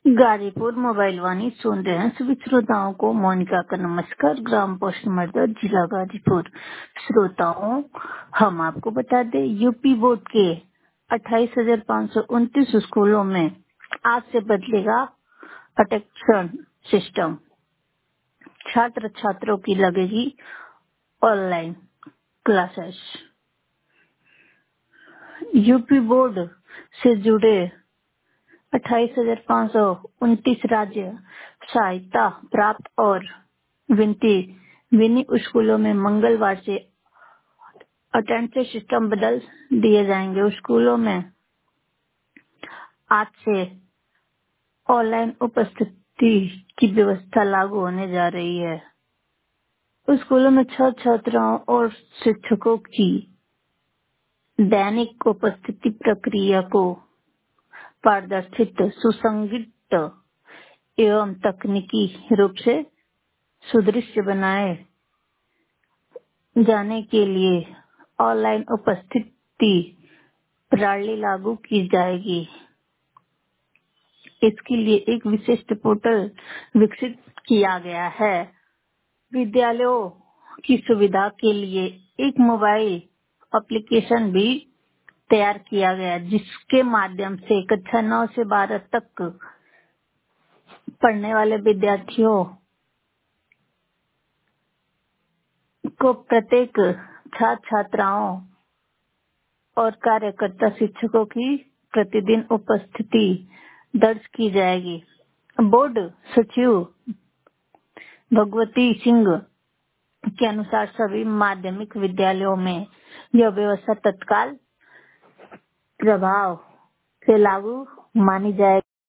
Ghazipur mobile वाणी सुन रहे हैं सभी श्रोताओं को मोनिका का नमस्कार। ग्राम पोस्ट मर्दर, जिला गाजीपुर। श्रोताओं, हम आपको बता दें, यूपी बोर्ड के 28,529 स्कूलों में आज से बदलेगा अटेंशन सिस्टम। छात्र छात्रों की लगेगी ऑनलाइन क्लासेस। यूपी बोर्ड से जुड़े 28,529 राज्य सहायता प्राप्त और विनी स्कूलों में मंगलवार से अटेंडेंस सिस्टम बदल दिए जाएंगे। स्कूलों में आज से ऑनलाइन उपस्थिति की व्यवस्था लागू होने जा रही है। स्कूलों में छात्राओं और शिक्षकों की दैनिक उपस्थिति प्रक्रिया को पारदर्शित, सुसंगत एवं तकनीकी रूप से सुदृढ़ बनाए जाने के लिए ऑनलाइन उपस्थिति प्रणाली लागू की जाएगी। इसके लिए एक विशिष्ट पोर्टल विकसित किया गया है। विद्यालयों की सुविधा के लिए एक मोबाइल एप्लीकेशन भी तैयार किया गया, जिसके माध्यम से कक्षा 9 से 12 तक पढ़ने वाले विद्यार्थियों को प्रत्येक छात्र छात्राओं और कार्यकर्ता शिक्षकों की प्रतिदिन उपस्थिति दर्ज की जाएगी। बोर्ड सचिव भगवती सिंह के अनुसार सभी माध्यमिक विद्यालयों में यह व्यवस्था तत्काल प्रभाव से लागू मानी जाएगी।